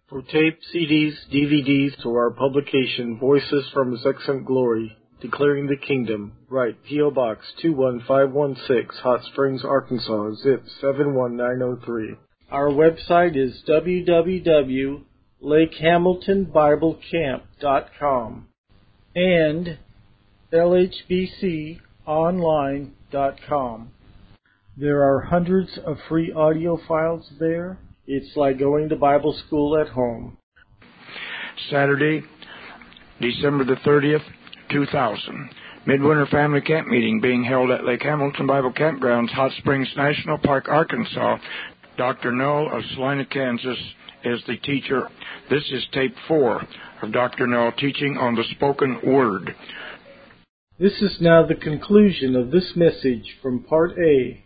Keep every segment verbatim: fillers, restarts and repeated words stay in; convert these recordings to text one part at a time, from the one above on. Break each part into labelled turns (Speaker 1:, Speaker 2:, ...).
Speaker 1: For tape, C Ds, D V Ds, or our publication, Voices from His Excellent Glory, Declaring the Kingdom, write P O Box two one five one six, Hot Springs, Arkansas, zip seven one nine zero three. Our website is w w w dot lake hamilton bible camp dot com and l h b c online dot com. There are hundreds of free audio files there. It's like going to Bible school at home.
Speaker 2: Saturday, December the thirtieth, two thousand. Midwinter Family Camp Meeting being held at Lake Hamilton Bible Campgrounds, Hot Springs National Park, Arkansas. Doctor Null of Salina, Kansas is the teacher. This is tape four of Doctor Null teaching on the spoken word.
Speaker 1: This is now the conclusion of this message from Part A.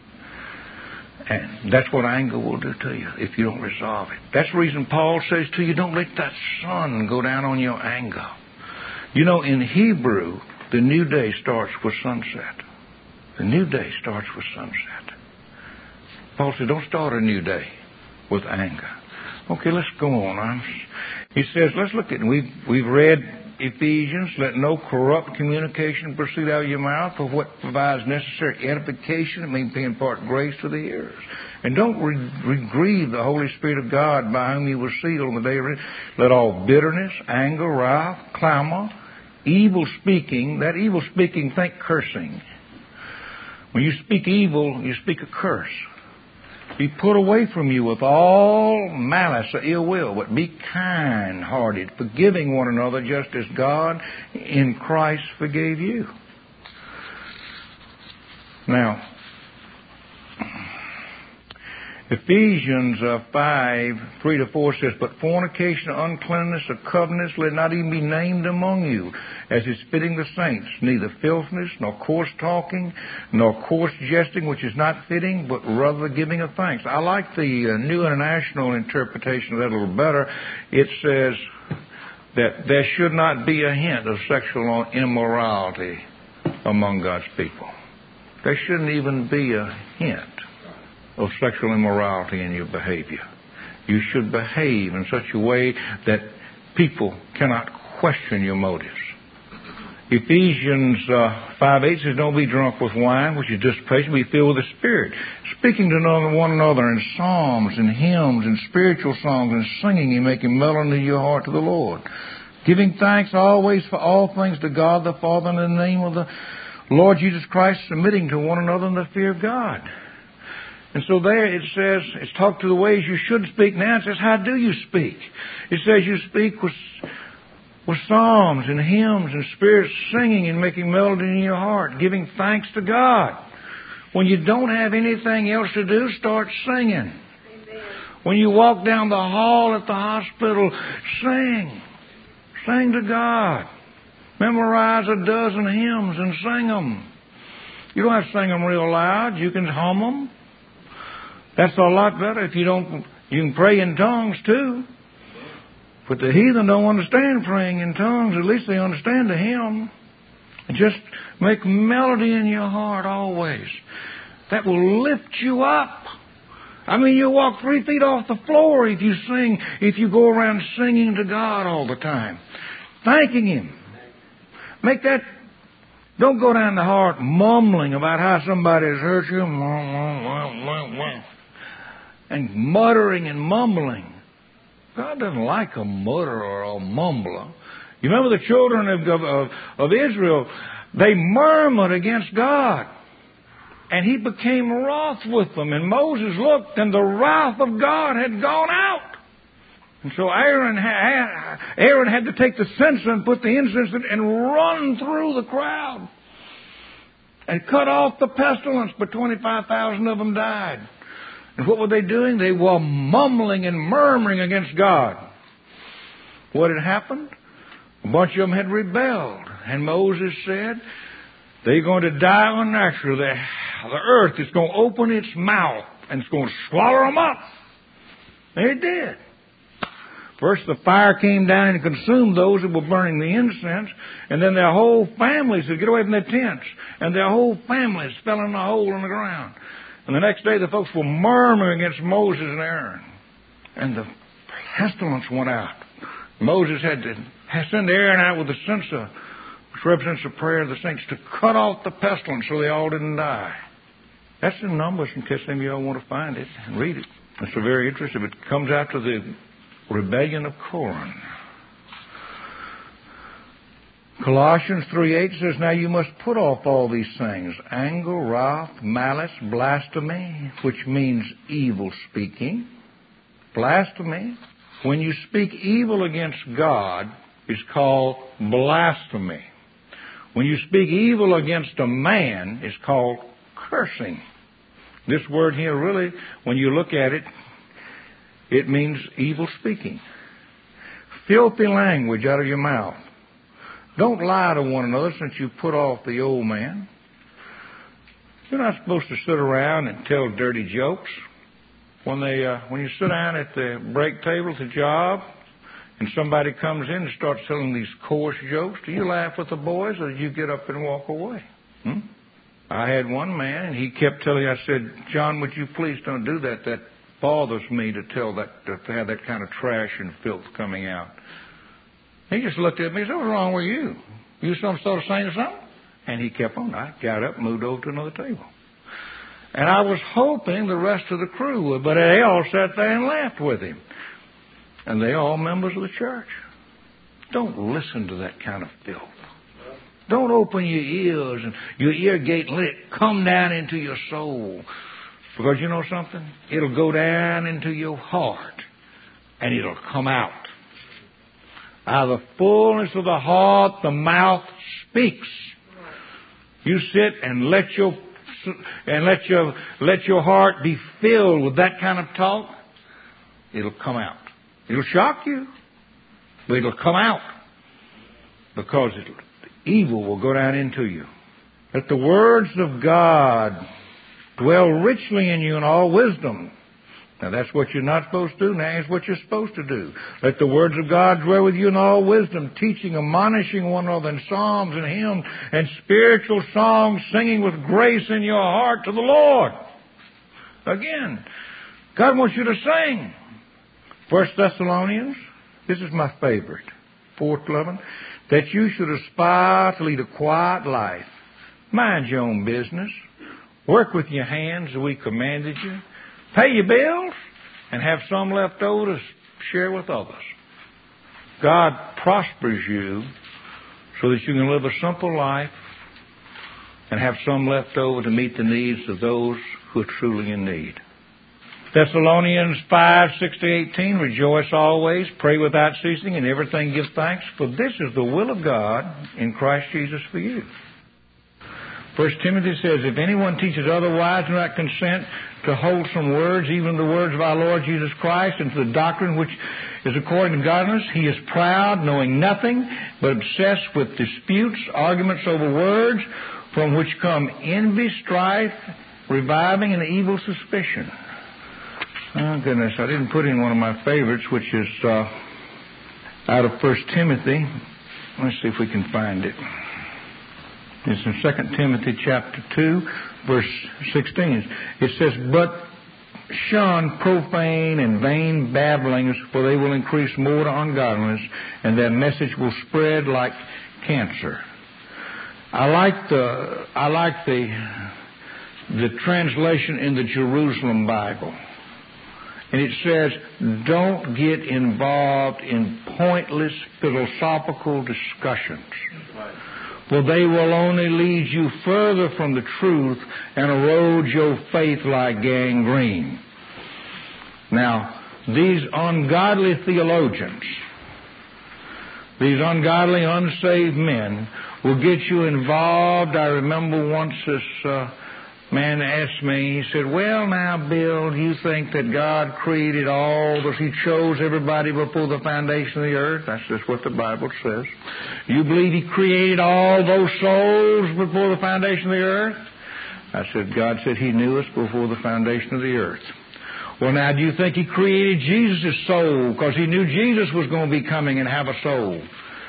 Speaker 3: And that's what anger will do to you if you don't resolve it. That's the reason Paul says to you, don't let that sun go down on your anger. You know, in Hebrew, the new day starts with sunset. The new day starts with sunset. Paul said, don't start a new day with anger. Okay, let's go on. He says, let's look at it. We've, we've read Ephesians, let no corrupt communication proceed out of your mouth, for what provides necessary edification, it may impart grace to the hearers. And don't re- re- grieve the Holy Spirit of God, by whom you were sealed on the day of redemption. Let all bitterness, anger, wrath, clamor, evil speaking, that evil speaking, think cursing. When you speak evil, you speak a curse. Be put away from you with all malice or ill will, but be kind-hearted, forgiving one another just as God in Christ forgave you. Now, Ephesians uh, five, three to four says, but fornication, uncleanness, or covetousness, let not even be named among you, as is fitting the saints, neither filthiness, nor coarse talking, nor coarse jesting, which is not fitting, but rather the giving of thanks. I like the uh, New International interpretation of that a little better. It says that there should not be a hint of sexual immorality among God's people. There shouldn't even be a hint of sexual immorality in your behavior. You should behave in such a way that people cannot question your motives. Ephesians uh, five eight says, don't be drunk with wine, which is dissipation, be filled with the Spirit, speaking to one another in psalms and hymns and spiritual songs and singing and making melody in your heart to the Lord, giving thanks always for all things to God the Father in the name of the Lord Jesus Christ, submitting to one another in the fear of God. And so there it says, it's talked to the ways you should speak. Now it says, how do you speak? It says you speak with, with psalms and hymns and spirits, singing and making melody in your heart, giving thanks to God. When you don't have anything else to do, start singing. Amen. When you walk down the hall at the hospital, sing. Sing to God. Memorize a dozen hymns and sing them. You don't have to sing them real loud. You can hum them. That's a lot better. If you don't, you can pray in tongues too. But the heathen don't understand praying in tongues. At least they understand the hymn. And just make melody in your heart always. That will lift you up. I mean, you walk three feet off the floor if you sing, if you go around singing to God all the time. Thanking Him. Make that, don't go down the heart mumbling about how somebody has hurt you. And muttering and mumbling. God doesn't like a mutterer or a mumbler. You remember the children of, of, of Israel, they murmured against God. And He became wroth with them. And Moses looked, and the wrath of God had gone out. And so Aaron had, Aaron had to take the censer and put the incense in and run through the crowd. And cut off the pestilence, but twenty-five thousand of them died. And what were they doing? They were mumbling and murmuring against God. What had happened? A bunch of them had rebelled. And Moses said, they're going to die unnaturally. The, the earth is going to open its mouth and it's going to swallow them up. And it did. First the fire came down and consumed those that were burning the incense. And then their whole families would get away from their tents. And their whole families fell in a hole in the ground. And the next day the folks were murmuring against Moses and Aaron. And the pestilence went out. Moses had to send Aaron out with the censer, which represents the prayer of the saints, to cut off the pestilence so they all didn't die. That's in Numbers, in case any of y'all want to find it and read it. It's very interesting. It comes after the rebellion of Korah. Colossians three eight says, now you must put off all these things: anger, wrath, malice, blasphemy, which means evil speaking. Blasphemy, when you speak evil against God, is called blasphemy. When you speak evil against a man, it's called cursing. This word here really, when you look at it, it means evil speaking. Filthy language out of your mouth. Don't lie to one another, since you put off the old man. You're not supposed to sit around and tell dirty jokes. When they, uh, when you sit down at the break table at the job, and somebody comes in and starts telling these coarse jokes, do you laugh with the boys, or do you get up and walk away? Hmm? I had one man, and he kept telling me, I said, John, would you please don't do that? That bothers me to tell that, to have that kind of trash and filth coming out. He just looked at me and said, what's wrong with you? You some sort of saying something? And he kept on. I got up and moved over to another table. And I was hoping the rest of the crew would, but they all sat there and laughed with him. And they all members of the church. Don't listen to that kind of filth. Don't open your ears and your ear gate and let it come down into your soul. Because you know something? It'll go down into your heart and it'll come out. Out of the fullness of the heart, the mouth speaks. You sit and let your and let your let your heart be filled with that kind of talk. It'll come out. It'll shock you, but it'll come out because it, evil will go down into you. Let the words of God dwell richly in you in all wisdom. Now that's what you're not supposed to do. Now it's what you're supposed to do. Let the words of God dwell with you in all wisdom, teaching, admonishing one another in psalms and hymns and spiritual songs, singing with grace in your heart to the Lord. Again, God wants you to sing. First Thessalonians, this is my favorite, four eleven, that you should aspire to lead a quiet life. Mind your own business. Work with your hands as we commanded you. Pay your bills and have some left over to share with others. God prospers you so that you can live a simple life and have some left over to meet the needs of those who are truly in need. Thessalonians five, six to eighteen, rejoice always, pray without ceasing, and everything give thanks, for this is the will of God in Christ Jesus for you. First Timothy says, if anyone teaches otherwise, do not consent to wholesome words, even the words of our Lord Jesus Christ, and to the doctrine which is according to godliness. He is proud, knowing nothing, but obsessed with disputes, arguments over words, from which come envy, strife, reviving, and evil suspicion. Oh, goodness, I didn't put in one of my favorites, which is uh, out of First Timothy. Let's see if we can find it. It's in Second Timothy chapter two, verse sixteen. It says, but shun profane and vain babblings, for they will increase more to ungodliness, and their message will spread like cancer. I like the I like the the translation in the Jerusalem Bible. And it says, don't get involved in pointless philosophical discussions. For they will only lead you further from the truth and erode your faith like gangrene. Now, these ungodly theologians, these ungodly, unsaved men will get you involved. I remember once this uh, man asked me, he said, well, now, Bill, do you think that God created all, that He chose everybody before the foundation of the earth? That's just what the Bible says. You believe He created all those souls before the foundation of the earth? I said, God said He knew us before the foundation of the earth. Well, now, do you think He created Jesus' soul because He knew Jesus was going to be coming and have a soul?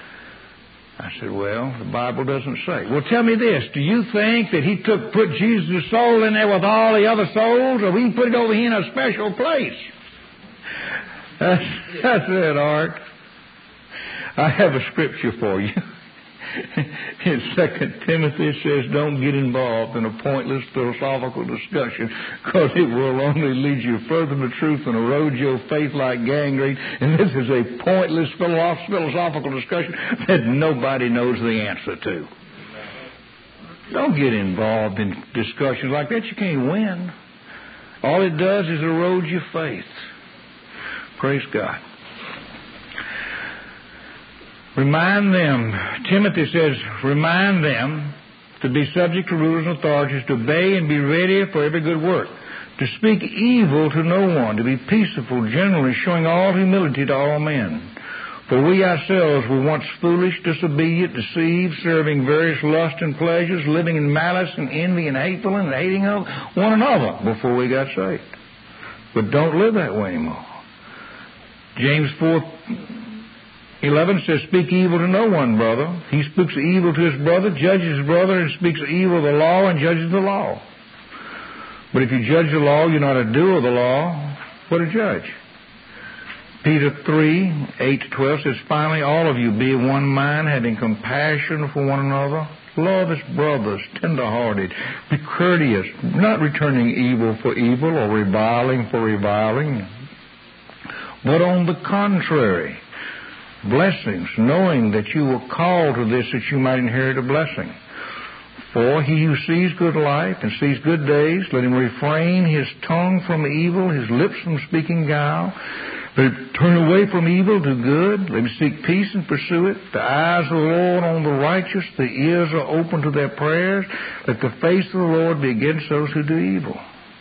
Speaker 3: I said, well, the Bible doesn't say. Well, tell me this. Do you think that He took put Jesus' soul in there with all the other souls, or He put it over here in a special place? That's, that's it, Art. I have a scripture for you. In Second Timothy it says, don't get involved in a pointless philosophical discussion, because it will only lead you further from the truth and erode your faith like gangrene. And this is a pointless philosophical discussion that nobody knows the answer to. Don't get involved in discussions like that. You can't win. All it does is erode your faith. Praise God. Remind them, Timothy says, remind them to be subject to rulers and authorities, to obey and be ready for every good work, to speak evil to no one, to be peaceable, generally showing all humility to all men. For we ourselves were once foolish, disobedient, deceived, serving various lusts and pleasures, living in malice and envy and hateful and hating of one another before we got saved. But don't live that way anymore. James four eleven says, speak evil to no one, brother. He speaks evil to his brother, judges his brother, and speaks evil of the law and judges the law. But if you judge the law, you're not a doer of the law, but a judge. Peter three eight to twelve says, finally, all of you be of one mind, having compassion for one another. Love as brothers, tender-hearted. Be courteous, not returning evil for evil or reviling for reviling. But on the contrary, blessings, knowing that you were called to this, that you might inherit a blessing. For he who sees good life and sees good days, let him refrain his tongue from evil, his lips from speaking guile. Let him turn away from evil to good. Let him seek peace and pursue it. The eyes of the Lord on the righteous, the ears are open to their prayers. Let the face of the Lord be against those who do evil.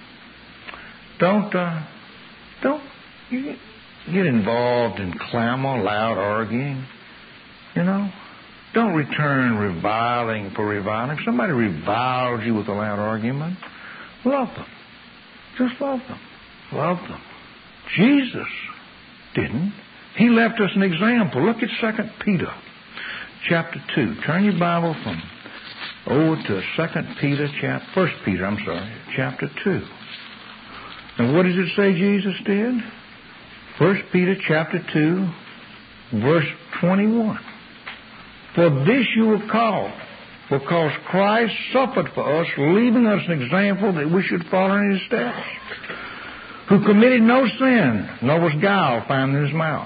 Speaker 3: Don't, uh, don't you get involved in clamor, loud arguing. You know, don't return reviling for reviling. If somebody reviles you with a loud argument, love them. Just love them. Love them. Jesus didn't. He left us an example. Look at Second Peter chapter two. Turn your Bible from over to Second Peter chapter First Peter, I'm sorry, chapter two. And what does it say Jesus did? First Peter chapter two, verse twenty-one. For this you were called, because Christ suffered for us, leaving us an example that we should follow in his steps, who committed no sin, nor was guile found in his mouth,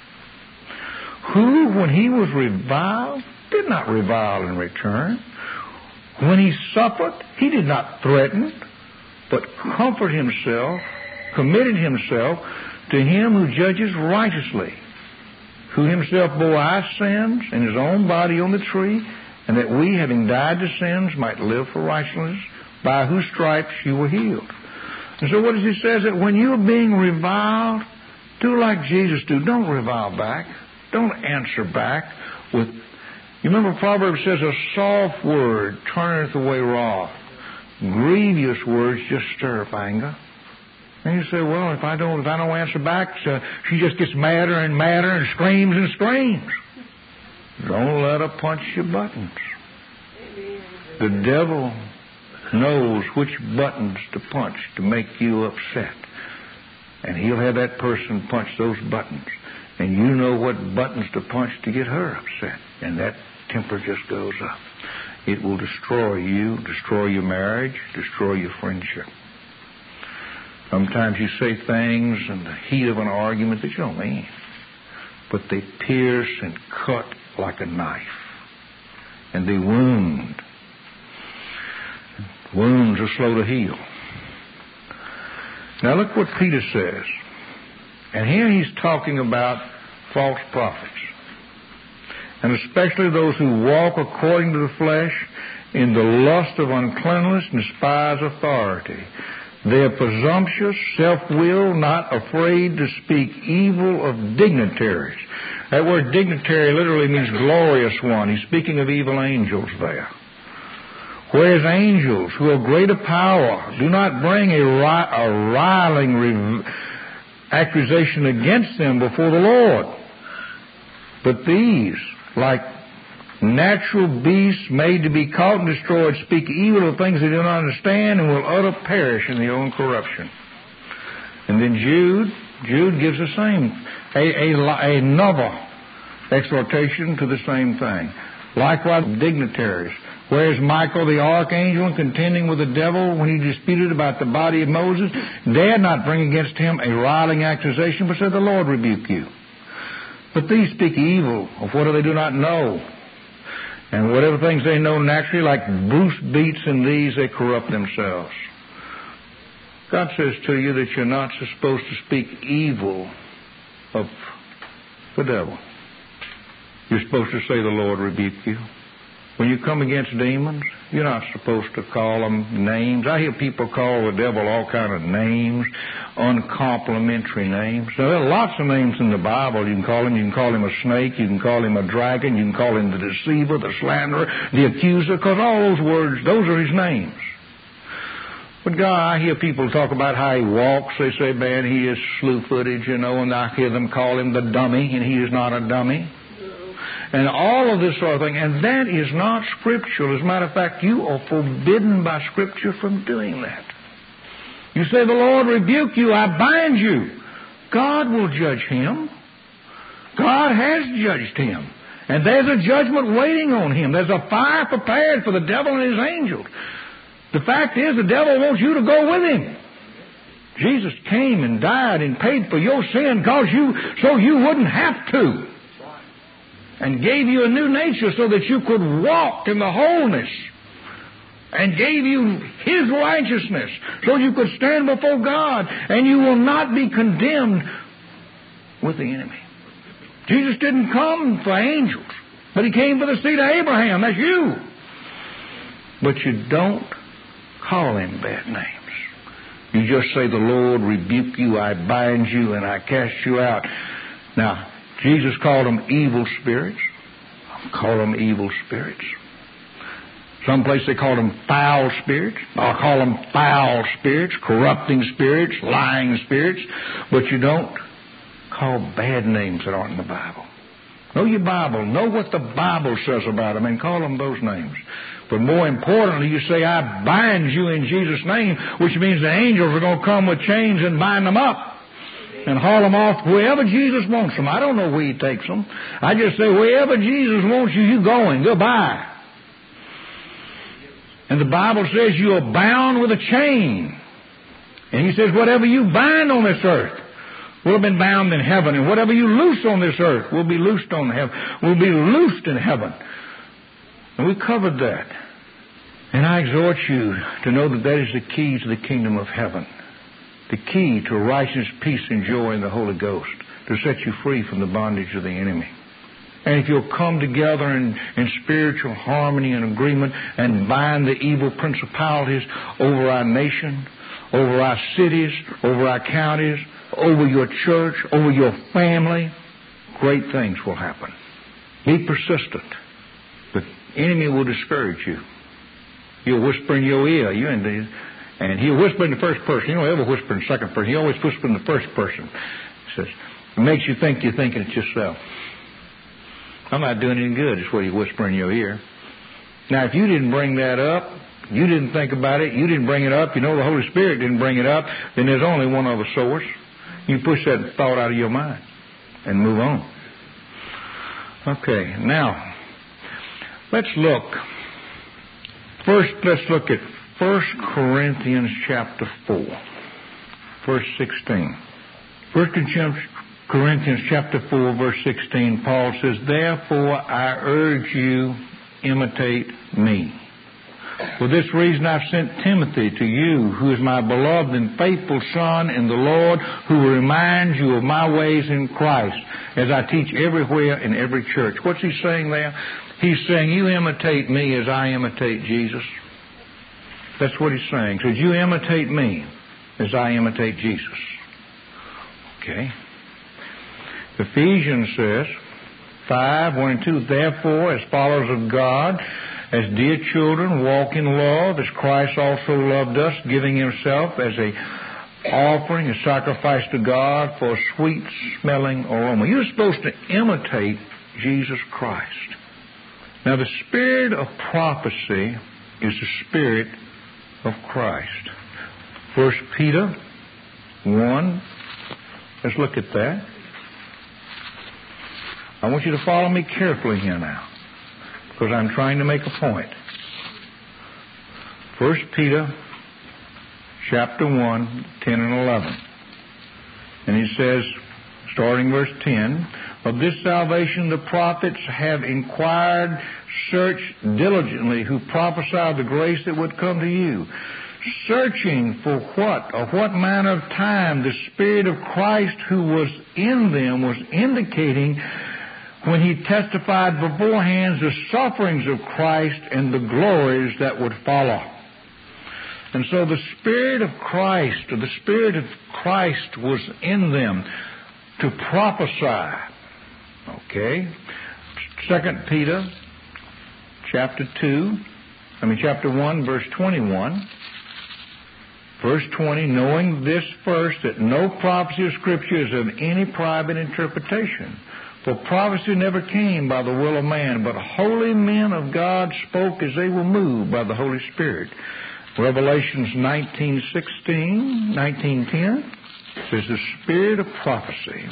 Speaker 3: who, when he was reviled, did not revile in return. When he suffered, he did not threaten, but comforted himself, committed himself to him who judges righteously, who himself bore our sins in his own body on the tree, and that we, having died to sins, might live for righteousness, by whose stripes you were healed. And so what does he say? That when you are being reviled, do like Jesus do. Don't revile back. Don't answer back with... You remember Proverbs says, a soft word turneth away wrath. Grievous words just stir up anger. And you say, well, if I don't, if I don't answer back, so she just gets madder and madder and screams and screams. Don't let her punch your buttons. The devil knows which buttons to punch to make you upset. And he'll have that person punch those buttons. And you know what buttons to punch to get her upset. And that temper just goes up. It will destroy you, destroy your marriage, destroy your friendship. Sometimes you say things in the heat of an argument that you don't mean, but they pierce and cut like a knife, and they wound. Wounds are slow to heal. Now look what Peter says. And here he's talking about false prophets, and especially those who walk according to the flesh in the lust of uncleanness and despise authority. They are presumptuous, self-willed, not afraid to speak evil of dignitaries. That word dignitary literally means glorious one. He's speaking of evil angels there. Whereas angels, who are greater power, do not bring a, ri- a riling re- accusation against them before the Lord. But these, like natural beasts made to be caught and destroyed, speak evil of things they do not understand, and will utter perish in their own corruption. And then Jude, Jude gives the same, a, a, another exhortation to the same thing. Likewise, dignitaries. Whereas Michael the archangel, contending with the devil when he disputed about the body of Moses, dared not bring against him a riling accusation, but said, the Lord rebuke you. But these speak evil of what they do not know. And whatever things they know naturally, like Bruce beats in these, they corrupt themselves. God says to you that you're not supposed to speak evil of the devil. You're supposed to say, the Lord rebuke you. When you come against demons, you're not supposed to call them names. I hear people call the devil all kind of names, uncomplimentary names. Now, there are lots of names in the Bible. You can call him, you can call him a snake, you can call him a dragon, you can call him the deceiver, the slanderer, the accuser, because all those words, those are his names. But God, I hear people talk about how he walks. They say, man, he is slew-footed, you know, and I hear them call him the dummy, and he is not a dummy. And all of this sort of thing. And that is not scriptural. As a matter of fact, you are forbidden by Scripture from doing that. You say, the Lord rebuke you, I bind you. God will judge him. God has judged him. And there's a judgment waiting on him. There's a fire prepared for the devil and his angels. The fact is, the devil wants you to go with him. Jesus came and died and paid for your sin cause you, so you wouldn't have to. And gave you a new nature so that you could walk in the wholeness. And gave you his righteousness so you could stand before God and you will not be condemned with the enemy. Jesus didn't come for angels, but he came for the seed of Abraham. That's you. But you don't call him bad names. You just say, the Lord rebuke you, I bind you, and I cast you out. Now, Jesus called them evil spirits. I'll call them evil spirits. Some place they call them foul spirits. I'll call them foul spirits, corrupting spirits, lying spirits. But you don't call bad names that aren't in the Bible. Know your Bible. Know what the Bible says about them and call them those names. But more importantly, you say, I bind you in Jesus' name, which means the angels are going to come with chains and bind them up. And haul them off wherever Jesus wants them. I don't know where he takes them. I just say, wherever Jesus wants you, you're going. Goodbye. And the Bible says you are bound with a chain. And he says, whatever you bind on this earth will have been bound in heaven. And whatever you loose on this earth will be loosed on heaven. Will be loosed in heaven. And we covered that. And I exhort you to know that that is the key to the kingdom of heaven. The key to righteousness, peace, and joy in the Holy Ghost, to set you free from the bondage of the enemy. And if you'll come together in, in spiritual harmony and agreement and bind the evil principalities over our nation, over our cities, over our counties, over your church, over your family, great things will happen. Be persistent. The enemy will discourage you. He'll whisper in your ear. You indeed. And he'll whisper in the first person. He don't ever whisper in the second person. He always whispers in the first person. He says, it makes you think you're thinking it yourself. I'm not doing any good, is what he whispers in your ear. Now, if you didn't bring that up, you didn't think about it, you didn't bring it up, you know the Holy Spirit didn't bring it up, then there's only one other source. You push that thought out of your mind and move on. Okay, now, let's look. First, let's look at First Corinthians chapter four, verse sixteen. First Corinthians chapter four, verse sixteen, Paul says, therefore I urge you, imitate me. For this reason I've sent Timothy to you, who is my beloved and faithful son in the Lord, who will remind you of my ways in Christ, as I teach everywhere in every church. What's he saying there? He's saying, you imitate me as I imitate Jesus. That's what he's saying. He says, you imitate me as I imitate Jesus. Okay. Ephesians says, five, one and two, therefore, as followers of God, as dear children, walk in love, as Christ also loved us, giving himself as a offering, a sacrifice to God for a sweet-smelling aroma. You're supposed to imitate Jesus Christ. Now, the spirit of prophecy is the spirit of Christ. First Peter one, Let's look at that. I want you to follow me carefully here now, because I'm trying to make a point. First Peter chapter one, ten and eleven. And he says, starting verse ten, of this salvation the prophets have inquired, searched diligently, who prophesied the grace that would come to you, searching for what, or what manner of time the Spirit of Christ who was in them was indicating when he testified beforehand the sufferings of Christ and the glories that would follow. And so the Spirit of Christ, or the Spirit of Christ was in them to prophesy. Okay? Second Peter chapter two, I mean chapter one, verse twenty-one. Verse twenty, knowing this first, that no prophecy of Scripture is of any private interpretation. For prophecy never came by the will of man, but holy men of God spoke as they were moved by the Holy Spirit. Revelations nineteen sixteen, nineteen ten says the spirit of prophecy.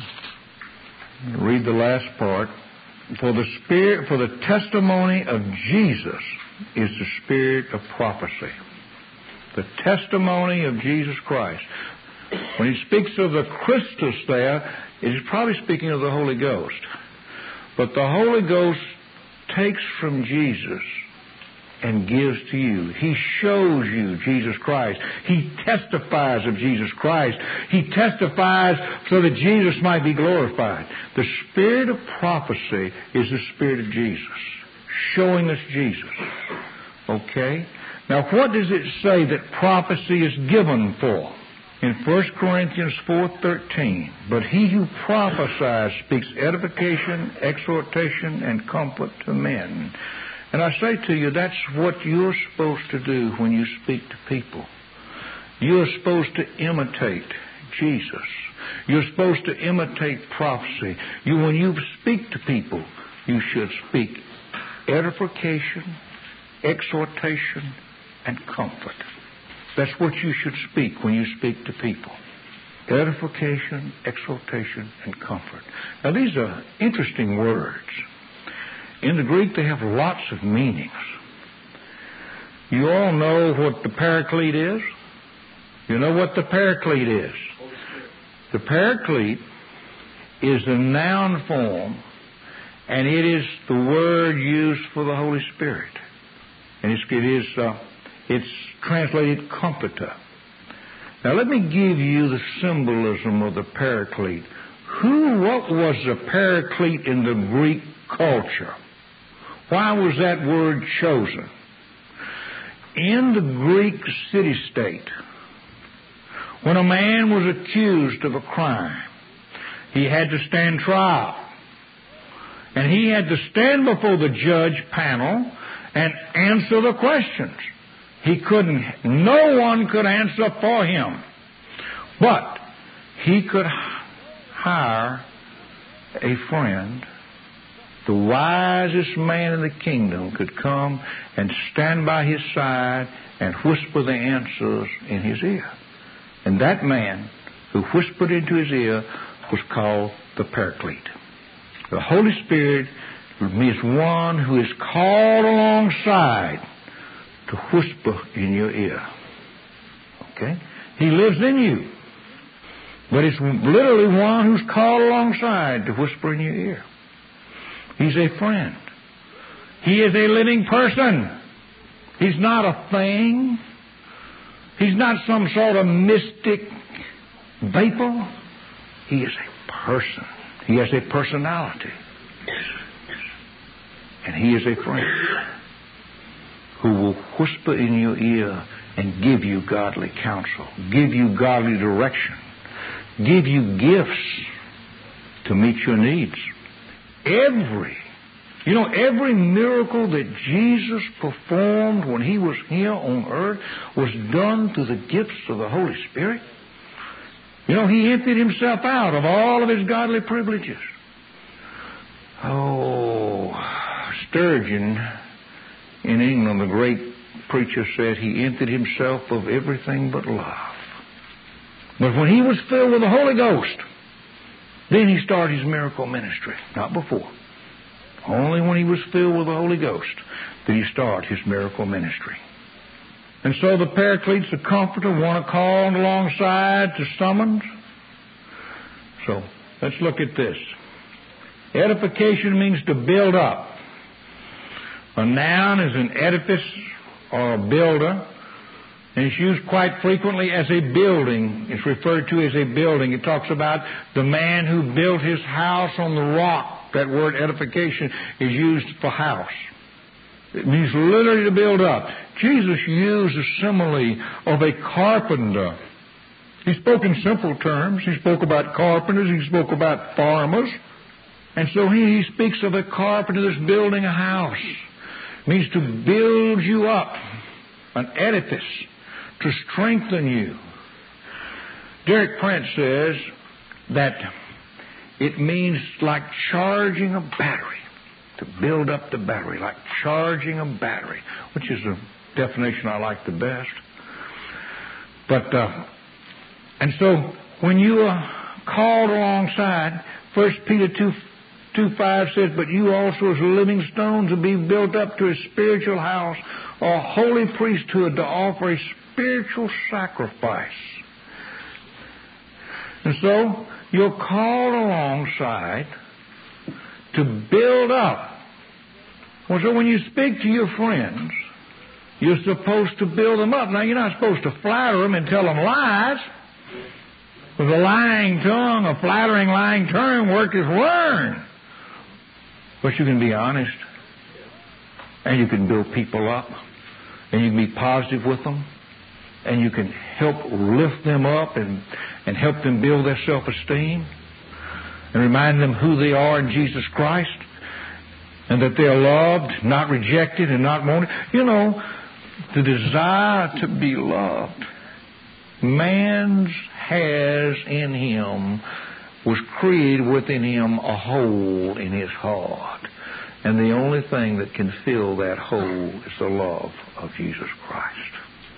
Speaker 3: Read the last part. For the spirit, for the testimony of Jesus is the spirit of prophecy. The testimony of Jesus Christ. When he speaks of the Christus there, he's probably speaking of the Holy Ghost. But the Holy Ghost takes from Jesus and gives to you. He shows you Jesus Christ. He testifies of Jesus Christ. He testifies so that Jesus might be glorified. The spirit of prophecy is the spirit of Jesus, showing us Jesus. Okay? Now, what does it say that prophecy is given for? In First Corinthians four thirteen, but he who prophesies speaks edification, exhortation, and comfort to men. And I say to you, that's what you're supposed to do when you speak to people. You're supposed to imitate Jesus. You're supposed to imitate prophecy. You, when you speak to people, you should speak edification, exhortation, and comfort. That's what you should speak when you speak to people. Edification, exhortation, and comfort. Now, these are interesting words. In the Greek, they have lots of meanings. You all know what the Paraclete is? You know what the Paraclete is? The Paraclete is a noun form, and it is the word used for the Holy Spirit. And it's, it is, uh, it's translated comforter. Now, let me give you the symbolism of the Paraclete. Who, what was the Paraclete in the Greek culture? Why was that word chosen? In the Greek city-state, when a man was accused of a crime, he had to stand trial. And he had to stand before the judge panel and answer the questions. He couldn't, no one could answer for him. But he could hire a friend. The wisest man in the kingdom could come and stand by his side and whisper the answers in his ear. And that man who whispered into his ear was called the Paraclete. The Holy Spirit is one who is called alongside to whisper in your ear. Okay? He lives in you. But it's literally one who's called alongside to whisper in your ear. He's a friend. He is a living person. He's not a thing. He's not some sort of mystic vapor. He is a person. He has a personality. And he is a friend who will whisper in your ear and give you godly counsel, give you godly direction, give you gifts to meet your needs. Every, you know, every miracle that Jesus performed when he was here on earth was done through the gifts of the Holy Spirit. You know, he emptied himself out of all of his godly privileges. Oh, Sturgeon in England, the great preacher, said he emptied himself of everything but love. But when he was filled with the Holy Ghost, Then he started his miracle ministry. Not before. Only when he was filled with the Holy Ghost did he start his miracle ministry. And so the Paracletes, the Comforter, want to call alongside to summons. So let's look at this. Edification means to build up. A noun is an edifice or a builder, and it's used quite frequently as a building. It's referred to as a building. It talks about the man who built his house on the rock. That word edification is used for house. It means literally to build up. Jesus used a simile of a carpenter. He spoke in simple terms. He spoke about carpenters. He spoke about farmers. And so here he speaks of a carpenter that's building a house. It means to build you up, an edifice, to strengthen you. Derek Prince says that it means like charging a battery, to build up the battery, like charging a battery, which is the definition I like the best. But, uh, and so when you are called alongside, First Peter two, two five says, but you also as living stones will be built up to a spiritual house, or a holy priesthood to offer a spiritual sacrifice. And so you're called alongside to build up. Well, so when you speak to your friends, you're supposed to build them up. Now, you're not supposed to flatter them and tell them lies. With a lying tongue, a flattering, lying tongue, work is learned. But you can be honest, and you can build people up, and you can be positive with them, and you can help lift them up and, and help them build their self-esteem, and remind them who they are in Jesus Christ, and that they're loved, not rejected, and not wanted. You know, the desire to be loved, man's has in him, was created within him a hole in his heart. And the only thing that can fill that hole is the love of Jesus Christ.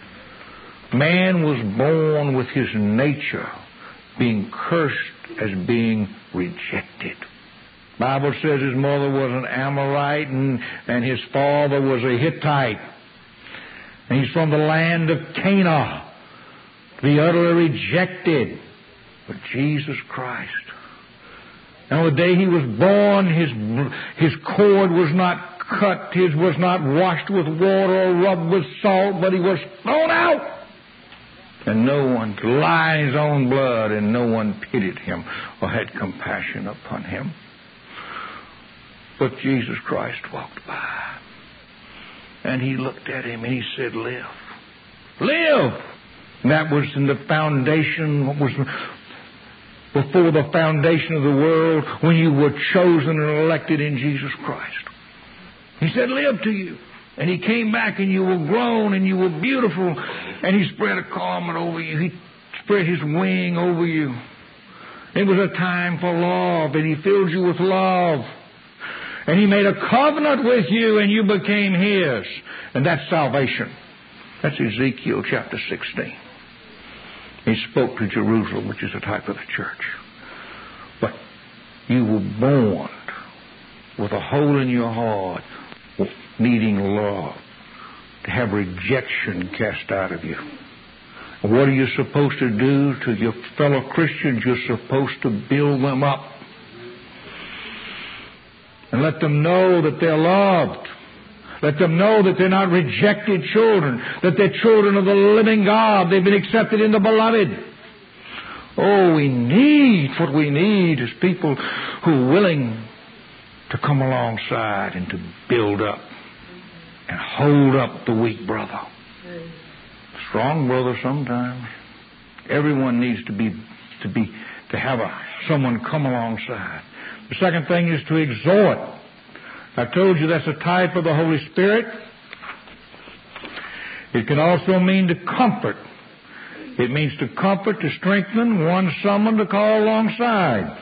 Speaker 3: Man was born with his nature being cursed as being rejected. The Bible says his mother was an Amorite and, and his father was a Hittite. And he's from the land of Canaan, the utterly rejected. But Jesus Christ. Now the day he was born, his his cord was not cut, his was not washed with water or rubbed with salt, but he was thrown out. And no one lied in his own blood, and no one pitied him or had compassion upon him. But Jesus Christ walked by, and he looked at him and he said, live. Live! And that was in the foundation, what was before the foundation of the world, when you were chosen and elected in Jesus Christ. He said, live to you. And he came back and you were grown and you were beautiful. And he spread a garment over you. He spread his wing over you. It was a time for love, and he filled you with love. And he made a covenant with you, and you became his. And that's salvation. That's Ezekiel chapter sixteen. He spoke to Jerusalem, which is a type of the church. But you were born with a hole in your heart, needing love, to have rejection cast out of you. And what are you supposed to do to your fellow Christians? You're supposed to build them up and let them know that they're loved. Let them know that they're not rejected children, that they're children of the living God. They've been accepted in the Beloved. Oh, we need, what we need is people who are willing to come alongside and to build up and hold up the weak brother. Strong brother sometimes. Everyone needs to be, to be, to have a, someone come alongside. The second thing is to exhort. I told you that's a type of the Holy Spirit. It can also mean to comfort. It means to comfort, to strengthen, one summoned to call alongside.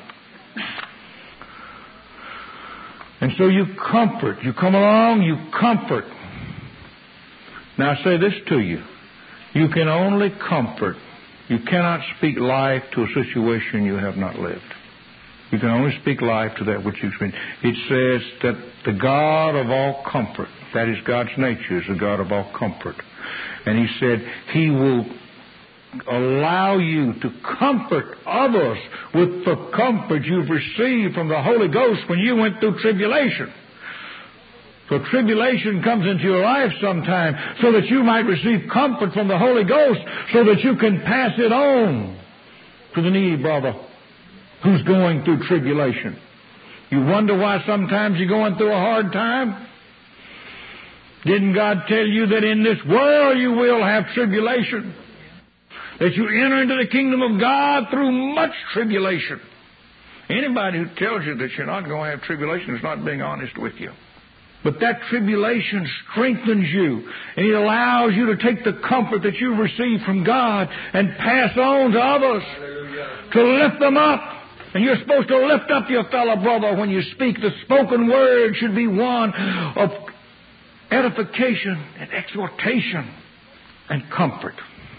Speaker 3: And so you comfort. You come along, you comfort. Now I say this to you. You can only comfort. You cannot speak life to a situation you have not lived. You can only speak life to that which you experience. It says that the God of all comfort, that is God's nature, is the God of all comfort. And He said He will allow you to comfort others with the comfort you've received from the Holy Ghost when you went through tribulation. So tribulation comes into your life sometime so that you might receive comfort from the Holy Ghost so that you can pass it on to the needy brother who's going through tribulation. You wonder why sometimes you're going through a hard time? Didn't God tell you that in this world you will have tribulation? That you enter into the kingdom of God through much tribulation. Anybody who tells you that you're not going to have tribulation is not being honest with you. But that tribulation strengthens you, and it allows you to take the comfort that you receive from God and pass on to others. Hallelujah. To lift them up. And you're supposed to lift up your fellow brother when you speak. The spoken word should be one of edification and exhortation and comfort.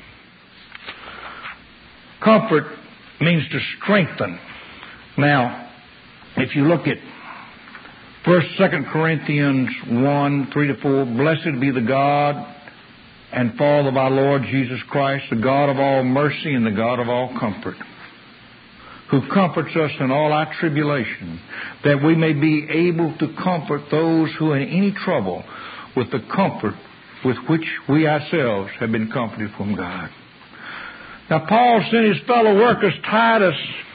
Speaker 3: Comfort means to strengthen. Now, if you look at First, Second Corinthians one, three to four, blessed be the God and Father of our Lord Jesus Christ, the God of all mercy and the God of all comfort, who comforts us in all our tribulation, that we may be able to comfort those who are in any trouble with the comfort with which we ourselves have been comforted from God. Now, Paul sent his fellow workers, Titus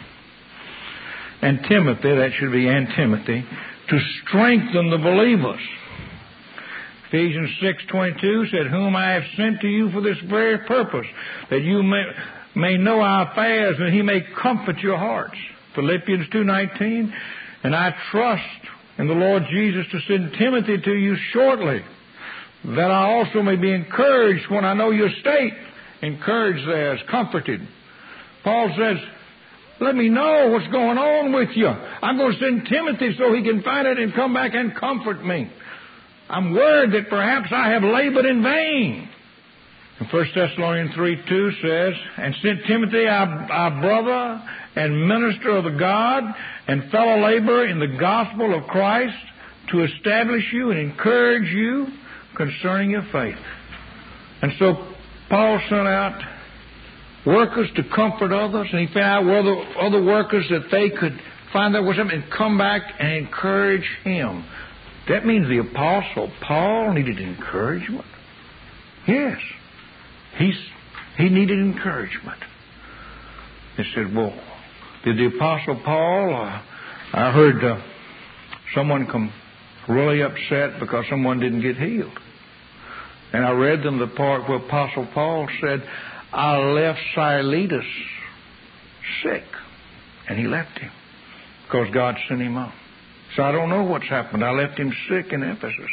Speaker 3: and Timothy, that should be and Timothy, to strengthen the believers. Ephesians six twenty-two said, whom I have sent to you for this very purpose, that you may, may know our affairs, and He may comfort your hearts. Philippians two nineteen, and I trust in the Lord Jesus to send Timothy to you shortly, that I also may be encouraged when I know your state. Encouraged there is comforted. Paul says, let me know what's going on with you. I'm going to send Timothy so he can find it and come back and comfort me. I'm worried that perhaps I have labored in vain. And First Thessalonians three two says, and sent Timothy, our, our brother and minister of the God and fellow laborer in the gospel of Christ, to establish you and encourage you concerning your faith. And so Paul sent out workers to comfort others, and he found out other, other workers that they could find out something and come back and encourage him. That means the Apostle Paul needed encouragement. Yes, he's, he needed encouragement. They said, well, did the Apostle Paul, uh, I heard uh, someone come really upset because someone didn't get healed. And I read them the part where Apostle Paul said, I left Silas sick. And he left him because God sent him on. So I don't know what's happened. I left him sick in Ephesus.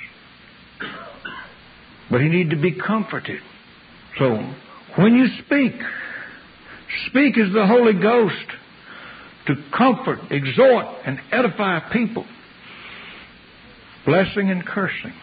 Speaker 3: But he needed to be comforted. So when you speak, speak as the Holy Ghost to comfort, exhort, and edify people. Blessing and cursing.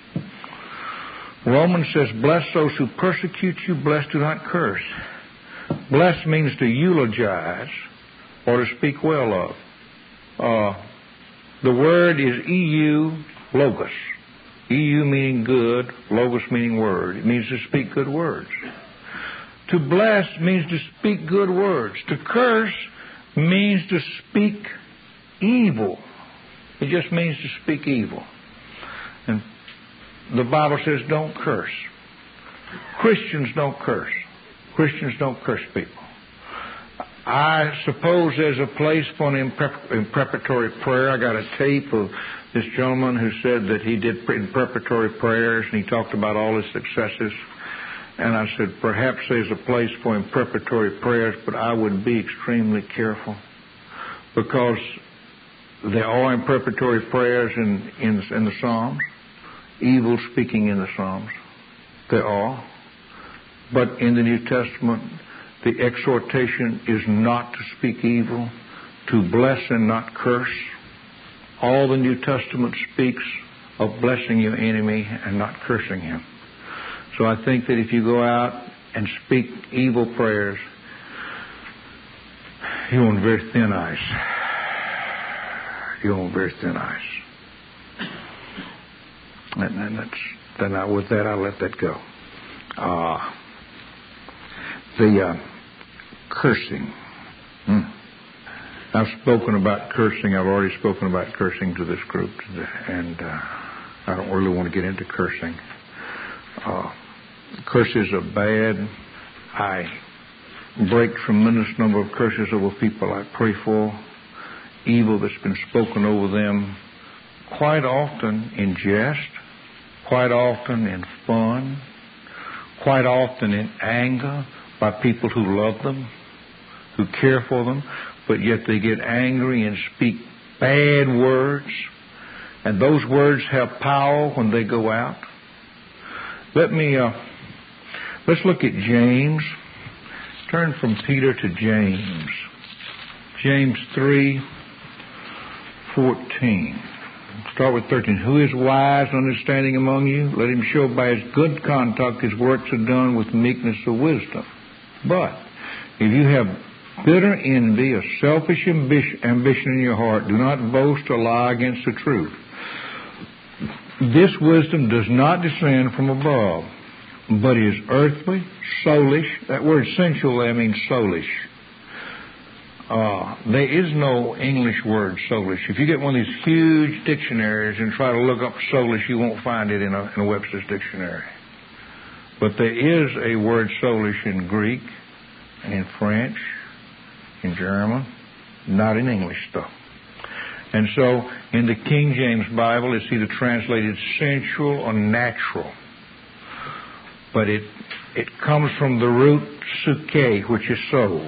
Speaker 3: Romans says, bless those who persecute you, bless, do not curse. Bless means to eulogize or to speak well of. Uh, the word is E U, logos. E U meaning good, logos meaning word. It means to speak good words. To bless means to speak good words. To curse means to speak evil. It just means to speak evil. And the Bible says don't curse. Christians don't curse. Christians don't curse people. I suppose there's a place for an impreparatory prayer. I got a tape of this gentleman who said that he did impreparatory prayers, and he talked about all his successes. And I said, perhaps there's a place for impreparatory prayers, but I would be extremely careful, because there are impreparatory prayers in, in, in the Psalms, evil speaking in the Psalms. There are. But in the New Testament, the exhortation is not to speak evil, to bless and not curse. All the New Testament speaks of blessing your enemy and not cursing him. So I think that if you go out and speak evil prayers, you're on very thin ice. you're on very thin ice. And, and that's, then I, with that, I'll let that go. Uh, the uh, cursing. Hmm. I've spoken about cursing. I've already spoken about cursing to this group, and uh, I don't really want to get into cursing. Uh, curses are bad. I break tremendous number of curses over people I pray for. Evil that's been spoken over them, quite often in jest, quite often in fun, quite often in anger by people who love them, who care for them, but yet they get angry and speak bad words, and those words have power when they go out. Let me, uh, let's look at James. Turn from Peter to James. James three fourteen. Start with thirteen. Who is wise and understanding among you? Let him show by his good conduct his works are done with meekness of wisdom. But if you have bitter envy, a selfish ambition in your heart, do not boast or lie against the truth. This wisdom does not descend from above, but is earthly, soulish. That word sensual there means soulish. Uh, there is no English word soulish. If you get one of these huge dictionaries and try to look up soulish, you won't find it in a, in a Webster's dictionary. But there is a word soulish in Greek, in French, in German, not in English stuff. And so in the King James Bible, it's either translated sensual or natural. But it it comes from the root suke, which is soul.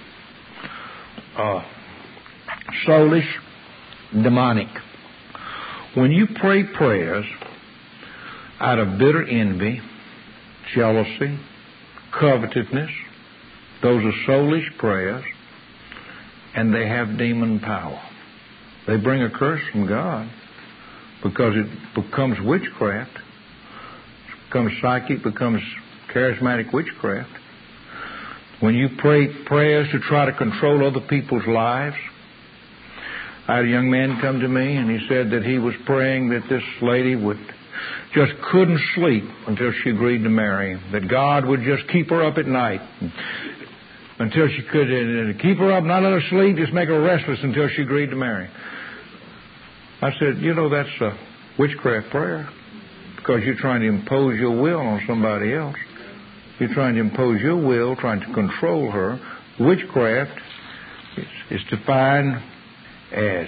Speaker 3: Uh, soulish, demonic. When you pray prayers out of bitter envy, jealousy, covetousness, those are soulish prayers, and they have demon power. They bring a curse from God because it becomes witchcraft, becomes psychic, becomes charismatic witchcraft. When you pray prayers to try to control other people's lives. I had a young man come to me and he said that he was praying that this lady would just couldn't sleep until she agreed to marry him, that God would just keep her up at night until she could uh, keep her up, not let her sleep, just make her restless until she agreed to marry him. I said, you know, that's a witchcraft prayer because you're trying to impose your will on somebody else. You're trying to impose your will, trying to control her. Witchcraft is, is defined as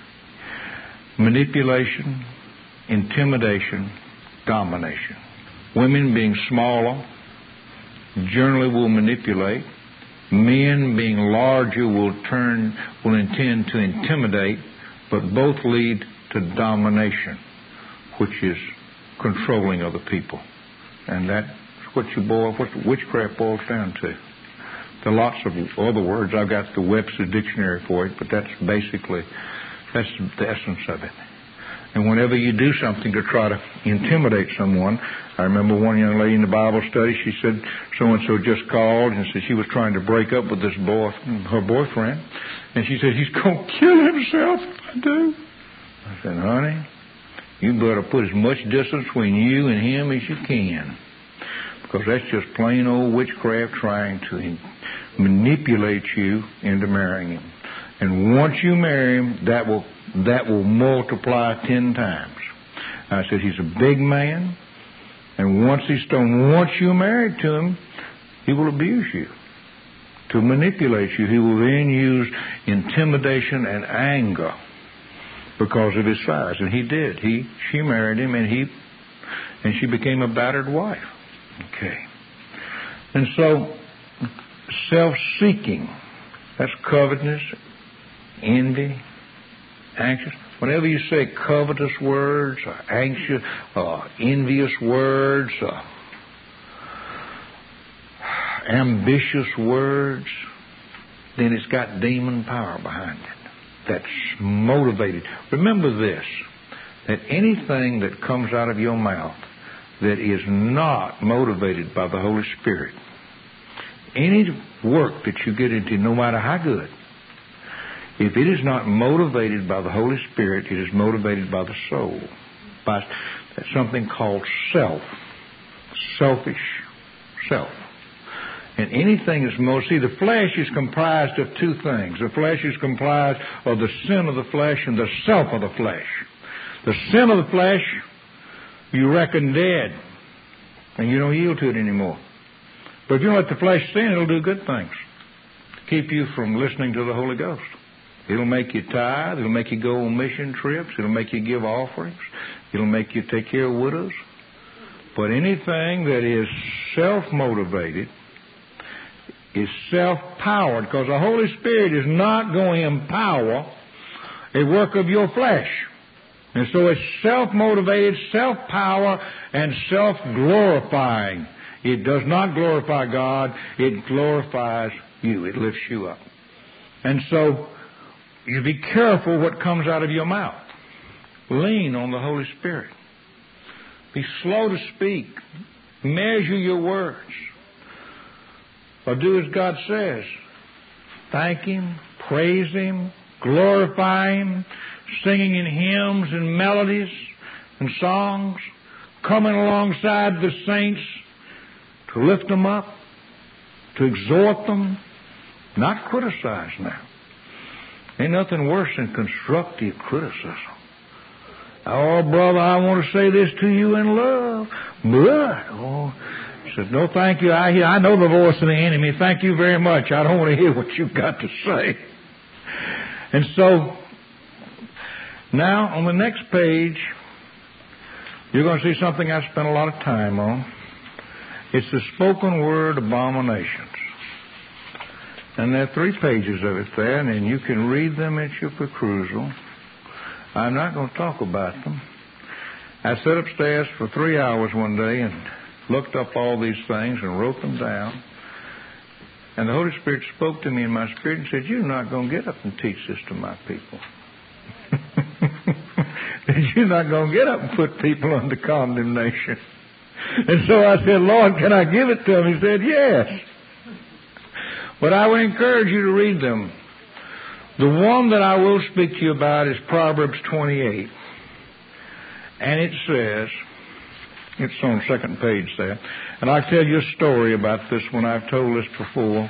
Speaker 3: manipulation, intimidation, domination. Women being smaller generally will manipulate. Men being larger will turn, will intend to intimidate, but both lead to domination, which is controlling other people. And that's what you boil, what witchcraft boils down to. There are lots of other words. I've got the Webster Dictionary for it, but that's basically, that's the essence of it. And whenever you do something to try to intimidate someone, I remember one young lady in the Bible study, she said so-and-so just called and said she was trying to break up with this boy, her boyfriend. And she said, he's going to kill himself if I do. I said, honey, you better put as much distance between you and him as you can. Because that's just plain old witchcraft trying to in- manipulate you into marrying him. And once you marry him, that will that will multiply ten times. I said, he's a big man, and once he's done, once you're married to him, he will abuse you to manipulate you. He will then use intimidation and anger because of his size. And he did. He she married him, and he and she became a battered wife. Okay. And so, self-seeking, that's covetousness, envy, anxious. Whenever you say covetous words, or anxious, or envious words, or ambitious words, then it's got demon power behind it. That's motivated. Remember this, that anything that comes out of your mouth that is not motivated by the Holy Spirit, any work that you get into, no matter how good, If it is not motivated by the Holy Spirit, it is motivated by the soul, by something called self, selfish self. And anything is most, see, the flesh is comprised of two things. The flesh is comprised of the sin of the flesh and the self of the flesh. The sin of the flesh, you reckon dead, and you don't yield to it anymore. But if you let the flesh sin, it'll do good things. Keep you from listening to the Holy Ghost. It'll make you tithe. It'll make you go on mission trips. It'll make you give offerings. It'll make you take care of widows. But anything that is self-motivated is self-powered, because the Holy Spirit is not going to empower a work of your flesh. And so it's self-motivated, self-power, and self-glorifying. It does not glorify God. It glorifies you. It lifts you up. And so you be careful what comes out of your mouth. Lean on the Holy Spirit. Be slow to speak. Measure your words. Or do as God says. Thank Him, praise Him, glorify Him, singing in hymns and melodies and songs, coming alongside the saints to lift them up, to exhort them, not criticize now. Ain't nothing worse than constructive criticism. Oh, brother, I want to say this to you in love. But, oh, he said, no, thank you. I hear, I know the voice of the enemy. Thank you very much. I don't want to hear what you've got to say. And so, now, on the next page, you're going to see something I spent a lot of time on. It's the spoken word abominations. And there are three pages of it there, and then you can read them at your perusal. I'm not going to talk about them. I sat upstairs for three hours one day and looked up all these things and wrote them down. And the Holy Spirit spoke to me in my spirit and said, you're not going to get up and teach this to my people. You're not going to get up and put people under condemnation. And so I said, Lord, can I give it to him? He said, yes. But I would encourage you to read them. The one that I will speak to you about is Proverbs twenty-eight. And it says, it's on the second page there, and I'll tell you a story about this one. I've told this before.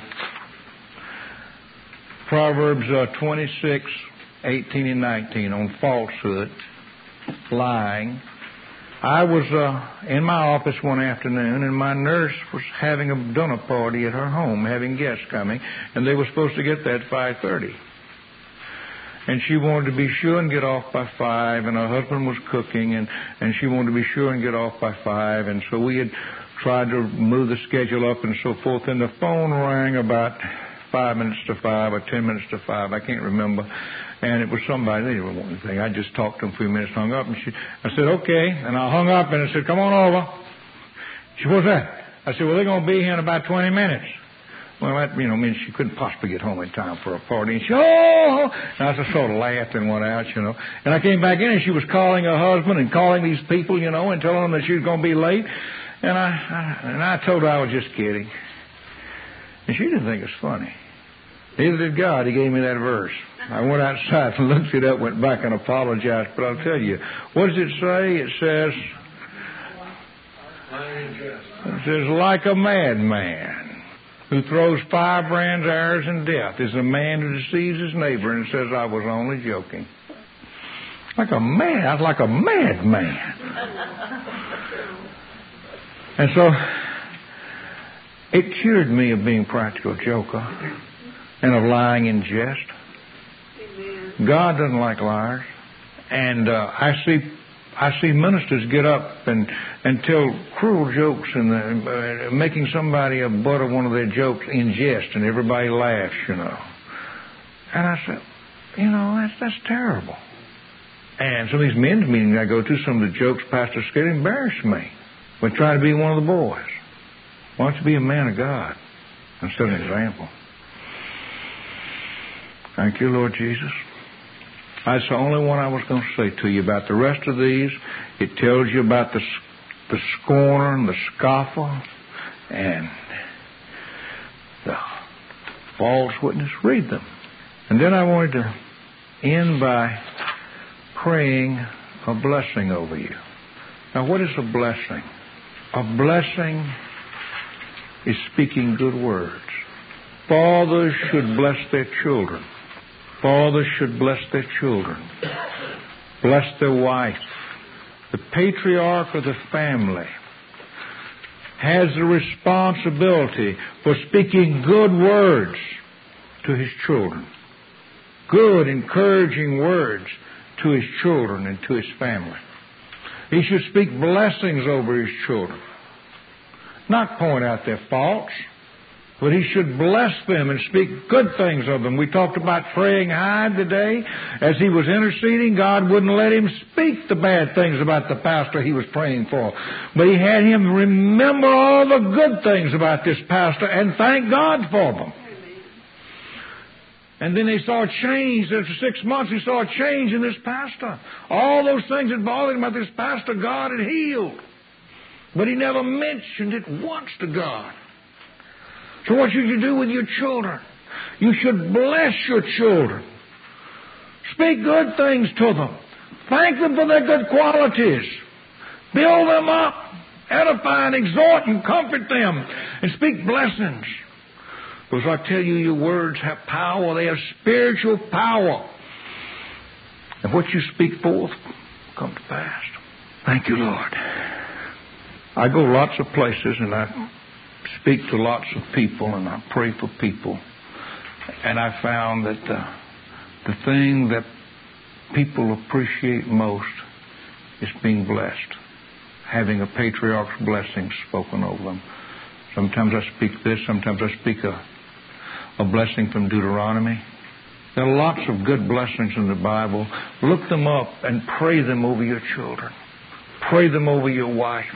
Speaker 3: Proverbs uh, twenty-six, eighteen and nineteen on falsehood, lying. I was uh, in my office one afternoon, and my nurse was having a dinner party at her home, having guests coming, and they were supposed to get there at five thirty. And she wanted to be sure and get off by five, and her husband was cooking, and, and she wanted to be sure and get off by five, and so we had tried to move the schedule up and so forth, and the phone rang about five minutes to five or ten minutes to five, I can't remember, and it was somebody, they didn't want anything. I just talked to them for a few minutes, hung up, and she, I said, okay, and I hung up, and I said, come on over. She said, what's that? I said, well, they're going to be here in about twenty minutes. Well, that, you know, means she couldn't possibly get home in time for a party. And she, oh! And I just sort of laughed and went out, you know. And I came back in, and she was calling her husband and calling these people, you know, and telling them that she was going to be late. And I, I and I told her I was just kidding. And she didn't think it was funny. Neither did God. He gave me that verse. I went outside and looked it up, went back and apologized. But I'll tell you, what does it say? It says, it says, like a madman who throws firebrands, arrows, and death is a man who deceives his neighbor and says, I was only joking. Like a man, I was like a madman. And so, it cured me of being a practical joker and of lying in jest. Amen. God doesn't like liars. And uh, I see I see ministers get up and, and tell cruel jokes and uh, making somebody a butt of one of their jokes in jest, and everybody laughs, you know. And I said, you know, that's, that's terrible. And some of these men's meetings I go to, some of the jokes Pastor Skid embarrass me. But try to be one of the boys. Why don't you be a man of God and set an example? Thank you, Lord Jesus. That's the only one I was going to say to you about. The rest of these, it tells you about the, the scorner and the scoffer and the false witness. Read them. And then I wanted to end by praying a blessing over you. Now, what is a blessing? A blessing is speaking good words. Fathers should bless their children. Fathers should bless their children. Bless their wife. The patriarch of the family has the responsibility for speaking good words to his children. Good, encouraging words to his children and to his family. He should speak blessings over his children. Not point out their faults, but he should bless them and speak good things of them. We talked about praying Hyde today. As he was interceding, God wouldn't let him speak the bad things about the pastor he was praying for. But he had him remember all the good things about this pastor and thank God for them. And then they saw a change. After six months, he saw a change in this pastor. All those things that bothered him about this pastor, God had healed. But he never mentioned it once to God. So what should you do with your children? You should bless your children. Speak good things to them. Thank them for their good qualities. Build them up. Edify and exhort and comfort them. And speak blessings. Because I tell you, your words have power. They have spiritual power. And what you speak forth come to pass. Thank you, Lord. I go lots of places and I speak to lots of people and I pray for people. And I found that the, the thing that people appreciate most is being blessed. Having a patriarch's blessing spoken over them. Sometimes I speak this, sometimes I speak a, a blessing from Deuteronomy. There are lots of good blessings in the Bible. Look them up and pray them over your children. Pray them over your wife.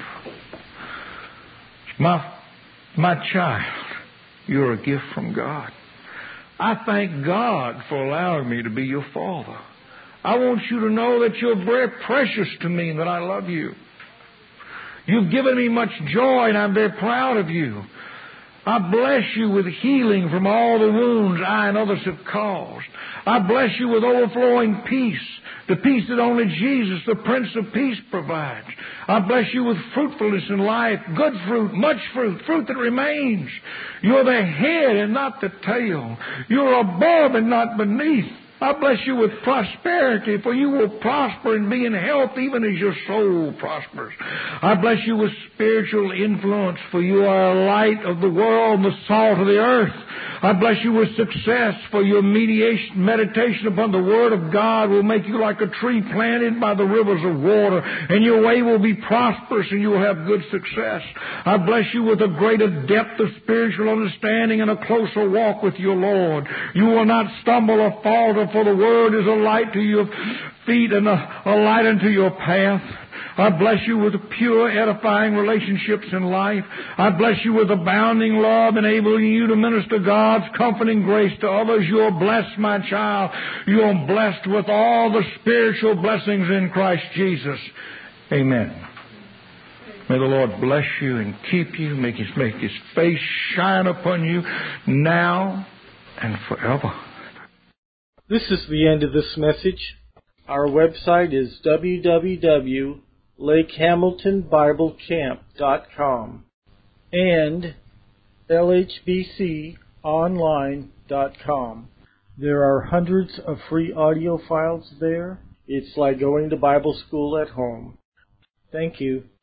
Speaker 3: My, my child, you're a gift from God. I thank God for allowing me to be your father. I want you to know that you're very precious to me and that I love you. You've given me much joy and I'm very proud of you. I bless you with healing from all the wounds I and others have caused. I bless you with overflowing peace, the peace that only Jesus, the Prince of Peace, provides. I bless you with fruitfulness in life, good fruit, much fruit, fruit that remains. You're the head and not the tail. You're above and not beneath. I bless you with prosperity, for you will prosper and be in health even as your soul prospers. I bless you with spiritual influence, for you are a light of the world and the salt of the earth. I bless you with success, for your mediation, meditation upon the Word of God will make you like a tree planted by the rivers of water, and your way will be prosperous and you will have good success. I bless you with a greater depth of spiritual understanding and a closer walk with your Lord. You will not stumble or falter, for the Word is a light to your feet and a, a light unto your path. I bless you with pure, edifying relationships in life. I bless you with abounding love, enabling you to minister God's comforting grace to others. You're blessed, my child. You're blessed with all the spiritual blessings in Christ Jesus. Amen. May the Lord bless you and keep you, make His, make His face shine upon you now and forever.
Speaker 1: This is the end of this message. Our website is w w w dot lake hamilton bible camp dot com and l h b c online dot com. There are hundreds of free audio files there. It's like going to Bible school at home. Thank you.